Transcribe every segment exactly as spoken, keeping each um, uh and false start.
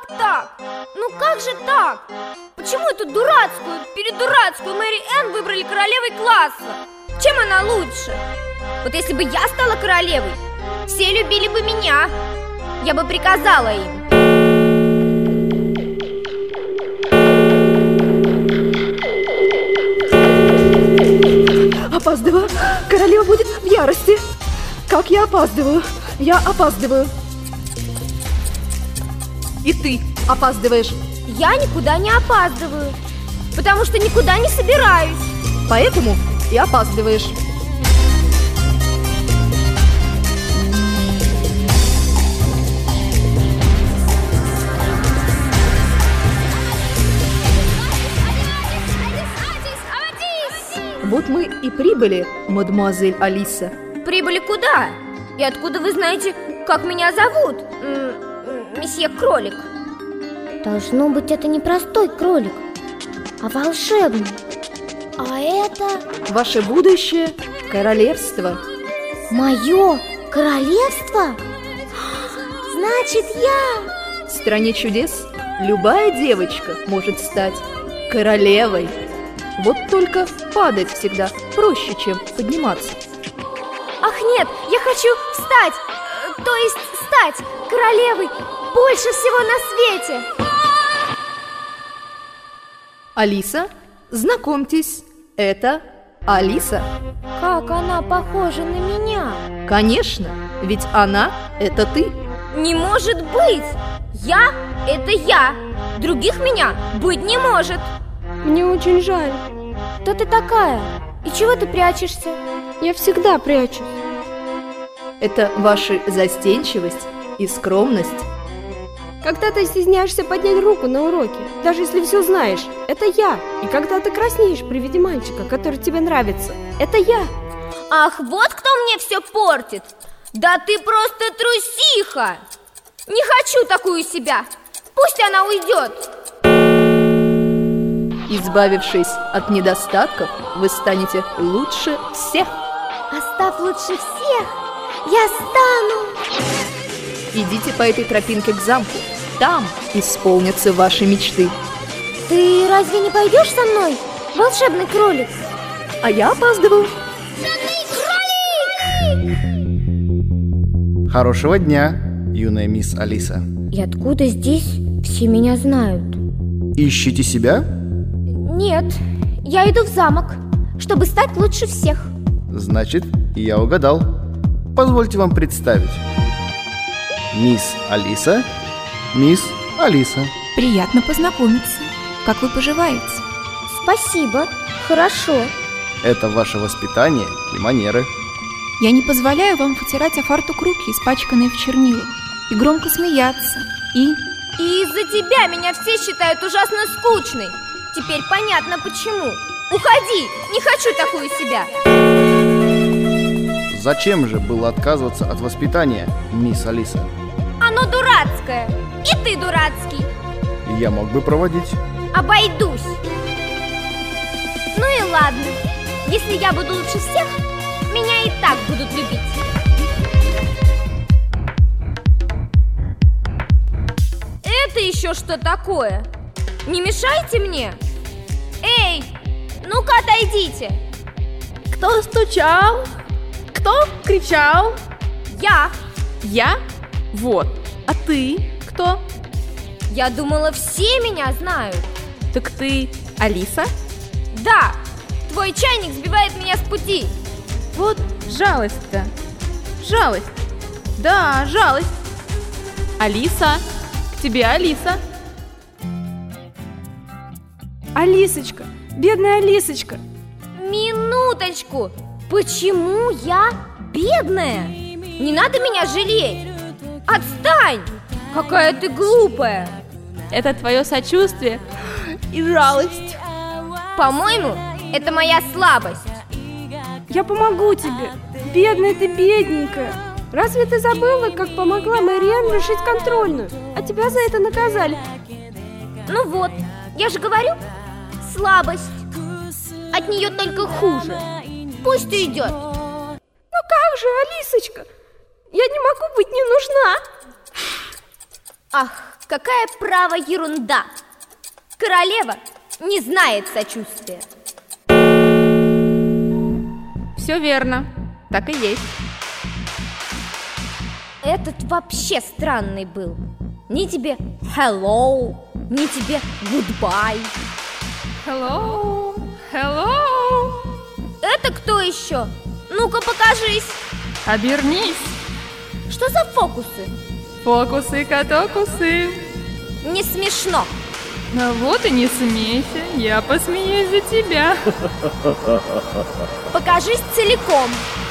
как так? Ну как же так? Почему эту дурацкую, передурацкую Мэри Энн выбрали королевой класса? Чем она лучше? Вот если бы я стала королевой, все любили бы меня. Я бы приказала им. Опаздываю. Королева будет в ярости. Как я опаздываю? Я опаздываю. И ты опаздываешь. Я никуда не опаздываю, потому что никуда не собираюсь. Поэтому и опаздываешь. Вот мы и прибыли, мадемуазель Алиса. Прибыли куда? И откуда вы знаете, как меня зовут, месье Кролик? Должно быть, это не простой кролик, а волшебный. А это... Ваше будущее королевство. Мое королевство? Значит, я... В стране чудес любая девочка может стать королевой. Вот только падать всегда проще, чем подниматься. Ах нет, я хочу встать, то есть стать королевой больше всего на свете. Алиса, знакомьтесь, это Алиса. Как она похожа на меня. Конечно, ведь она – это ты. Не может быть! Я – это я. Других меня быть не может. Мне очень жаль. Кто ты такая? И чего ты прячешься? Я всегда прячусь. Это ваша застенчивость и скромность. Когда ты стесняешься поднять руку на уроке, даже если все знаешь, это я. И когда ты краснеешь при виде мальчика, который тебе нравится, это я. Ах, вот кто мне все портит. Да ты просто трусиха. Не хочу такую себя. Пусть она уйдет. Избавившись от недостатков, вы станете лучше всех. А став лучше всех, я стану... Идите по этой тропинке к замку. Там исполнятся ваши мечты. Ты разве не пойдешь со мной, волшебный кролик? А я опаздываю. Волшебный кролик! Хорошего дня, юная мисс Алиса. И откуда здесь все меня знают? Ищите себя? Нет, я иду в замок, чтобы стать лучше всех. Значит, я угадал. Позвольте вам представить. Мисс Алиса, мисс Алиса. Приятно познакомиться. Как вы поживаете? Спасибо, хорошо. Это ваше воспитание и манеры. Я не позволяю вам вытирать о фартук руки, испачканные в чернилах, и громко смеяться, и... И из-за тебя меня все считают ужасно скучной. Теперь понятно почему. Уходи, не хочу такую себя. Зачем же было отказываться от воспитания, мисс Алиса? Оно дурацкое, и ты дурацкий. Я мог бы проводить. Обойдусь. Ну и ладно. Если я буду лучше всех, меня и так будут любить. Это еще что такое? Не мешайте мне. Эй, ну-ка отойдите. Кто стучал? Кто кричал? Я. Я? Вот. А ты кто? Я думала, все меня знают. Так ты Алиса? Да, твой чайник сбивает меня с пути. Вот жалость-то. Жалость. Да, жалость. Алиса, к тебе Алиса. Алисочка, бедная Алисочка. Минуточку. Почему я бедная? Не надо меня жалеть. Отстань! Какая ты глупая. Это твое сочувствие и жалость. По-моему, это моя слабость. Я помогу тебе. Бедная ты, бедненькая. Разве ты забыла, как помогла Мэри Энн решить контрольную? А тебя за это наказали. Ну вот, я же говорю, слабость. От нее только хуже. Пусть уйдет. Ну как же, Алисочка? Я не могу быть не нужна. Ах, какая право ерунда! Королева не знает сочувствия. Все верно, так и есть. Этот вообще странный был. Ни тебе hello, ни тебе goodbye. Hello, hello. Это кто еще? Ну-ка покажись. Обернись. Что за фокусы? Фокусы-катокусы. Не смешно. Ну вот и не смейся, я посмеюсь за тебя. Покажись целиком.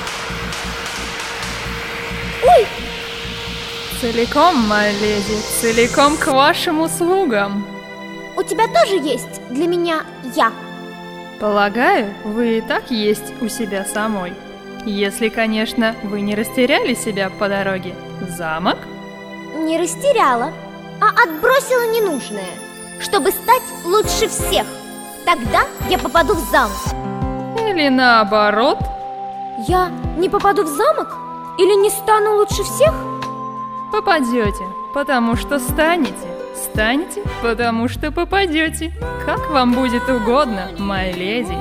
Ой! Целиком, моя леди, целиком к вашим услугам. У тебя тоже есть для меня я? Полагаю, вы и так есть у себя самой. Если, конечно, вы не растеряли себя по дороге в замок. Не растеряла, а отбросила ненужное, чтобы стать лучше всех. Тогда я попаду в замок. Или наоборот. Я не попаду в замок? Или не стану лучше всех? Попадете, потому что станете. Станете, потому что попадете. Как вам будет угодно, моя леди.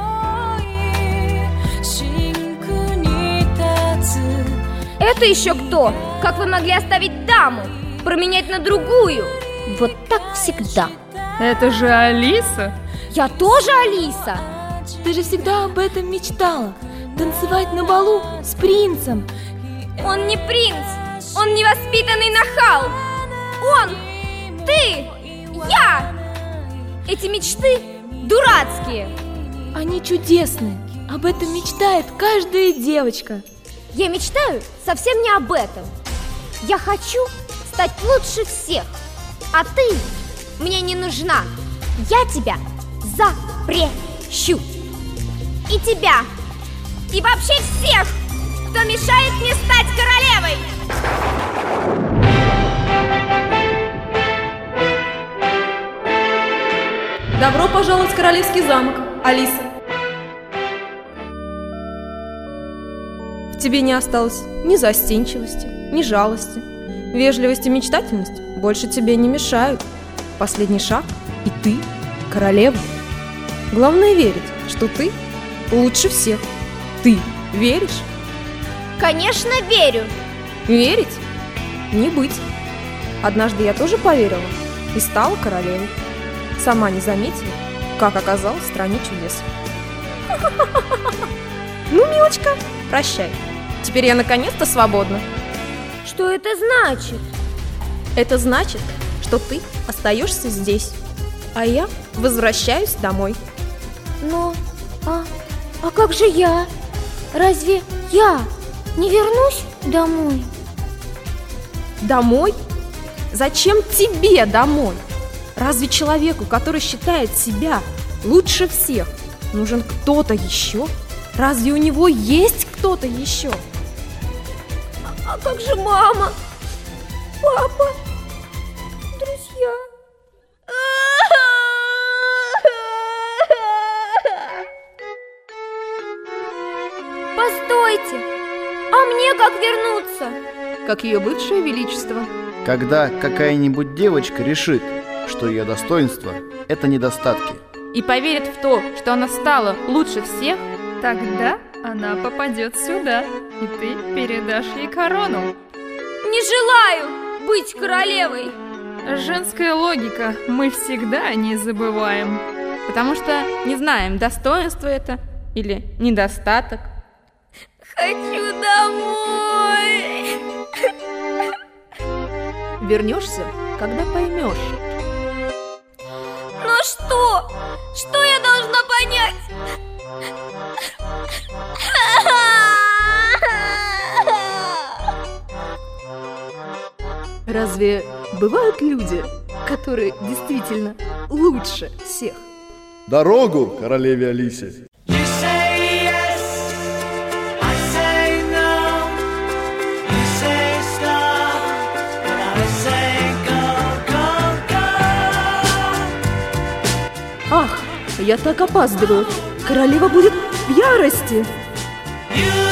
Это еще кто? Как вы могли оставить даму? Променять на другую? Вот так всегда. Это же Алиса. Я тоже Алиса. Ты же всегда об этом мечтала. Танцевать на балу с принцем. Он не принц. Он невоспитанный нахал. Он, ты, я. Эти мечты дурацкие. Они чудесные. Об этом мечтает каждая девочка. Я мечтаю совсем не об этом. Я хочу стать лучше всех. А ты мне не нужна. Я тебя запрещу. И тебя. И вообще всех, кто мешает мне стать королевой. Добро пожаловать в Королевский замок, Алиса. В тебе не осталось ни застенчивости, ни жалости. Вежливость и мечтательность больше тебе не мешают. Последний шаг, и ты королева. Главное верить, что ты лучше всех. Ты веришь? Конечно, верю. Верить? Не быть. Однажды я тоже поверила и стала королевой. Сама не заметила, как оказалась в стране чудес. Ну, милочка, прощай. Теперь я наконец-то свободна. Что это значит? Это значит, что ты остаешься здесь, а я возвращаюсь домой. Но, а, а как же я? Разве я не вернусь домой? Домой? Зачем тебе домой? Разве человеку, который считает себя лучше всех, нужен кто-то еще? Разве у него есть кто-то еще? А как же мама? Папа? Друзья? Постойте! А мне как вернуться? Как ее бывшее величество. Когда какая-нибудь девочка решит, что ее достоинство – это недостатки, И поверит в то, что она стала лучше всех, Тогда она попадет сюда, и ты передашь ей корону. Не желаю быть королевой. Женская логика, мы всегда не забываем. потому что не знаем, достоинство это или недостаток. Хочу домой. Вернешься, когда поймешь. Но что? Что я должна понять? Разве бывают люди, которые действительно лучше всех? Дорогу королеве Алисе! Ах, я так опаздываю. Королева будет в ярости. You